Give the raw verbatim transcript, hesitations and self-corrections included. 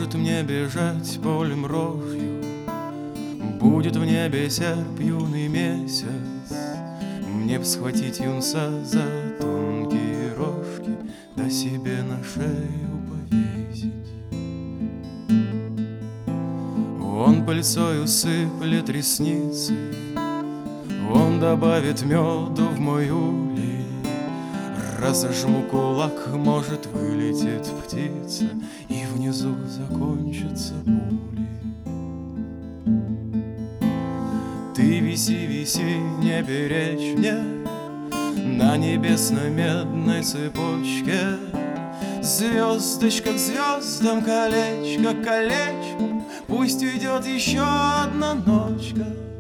Может мне бежать полем рожью, будет в небе серп юный месяц. Мне б схватить юнца за тонкие рожки, да себе на шею повесить. Он пыльцой усыплет ресницы, он добавит меду в мой улей. Разожму кулак, может, вылетит птица, и внизу закончатся пули. Ты виси, виси, не беречь мне на небесно-медной цепочке. Звездочка к звездам, колечко к колечку, пусть уйдет еще одна ночка.